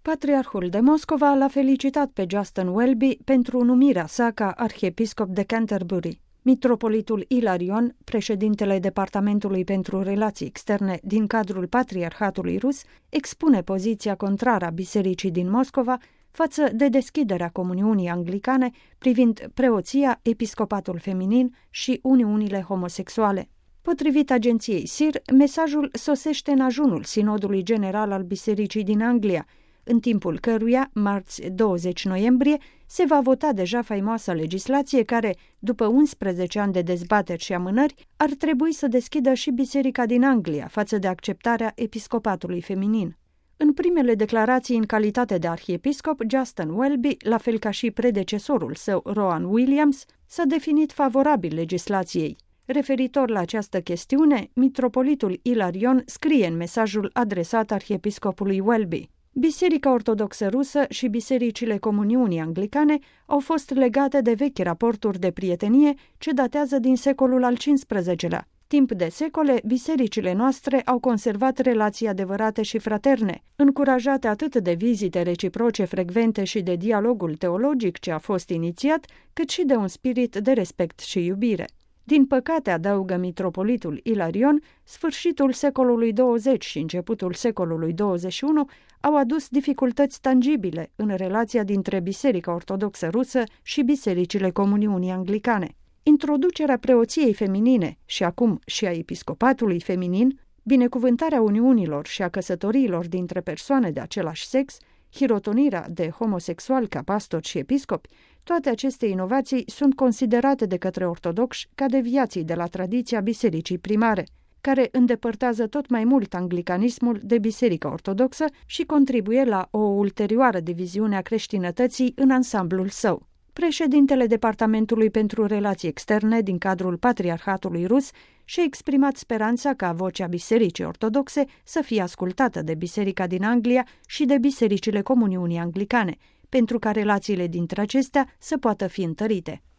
Patriarhul de Moscova l-a felicitat pe Justin Welby pentru numirea sa ca arhiepiscop de Canterbury. Mitropolitul Ilarion, președintele Departamentului pentru Relații Externe din cadrul Patriarhatului Rus, expune poziția contrară a bisericii din Moscova față de deschiderea comuniunii anglicane privind preoția, episcopatul feminin și uniunile homosexuale. Potrivit agenției SIR, mesajul sosește în ajunul Sinodului General al Bisericii din Anglia, în timpul căruia, marți 20 noiembrie, se va vota deja faimoasa legislație care, după 11 ani de dezbateri și amânări, ar trebui să deschidă și Biserica din Anglia față de acceptarea episcopatului feminin. În primele declarații în calitate de arhiepiscop, Justin Welby, la fel ca și predecesorul său, Rowan Williams, s-a definit favorabil legislației. Referitor la această chestiune, mitropolitul Ilarion scrie în mesajul adresat arhiepiscopului Welby: Biserica Ortodoxă Rusă și bisericile Comuniunii Anglicane au fost legate de vechi raporturi de prietenie ce datează din secolul al XV-lea. Timp de secole, bisericile noastre au conservat relații adevărate și fraterne, încurajate atât de vizite reciproce frecvente și de dialogul teologic ce a fost inițiat, cât și de un spirit de respect și iubire. Din păcate, adaugă mitropolitul Ilarion, sfârșitul secolului 20 și începutul secolului 21 au adus dificultăți tangibile în relația dintre Biserica Ortodoxă Rusă și bisericile Comuniunii Anglicane. Introducerea preoției feminine și acum și a episcopatului feminin, binecuvântarea uniunilor și a căsătoriilor dintre persoane de același sex, hirotonirea de homosexuali ca pastori și episcopi, toate aceste inovații sunt considerate de către ortodoxi ca deviații de la tradiția bisericii primare, care îndepărtează tot mai mult anglicanismul de biserica ortodoxă și contribuie la o ulterioară diviziune a creștinătății în ansamblul său. Președintele Departamentului pentru Relații Externe din cadrul Patriarhatului Rus și-a exprimat speranța ca vocea Bisericii Ortodoxe să fie ascultată de Biserica din Anglia și de bisericile Comuniunii Anglicane, pentru ca relațiile dintre acestea să poată fi întărite.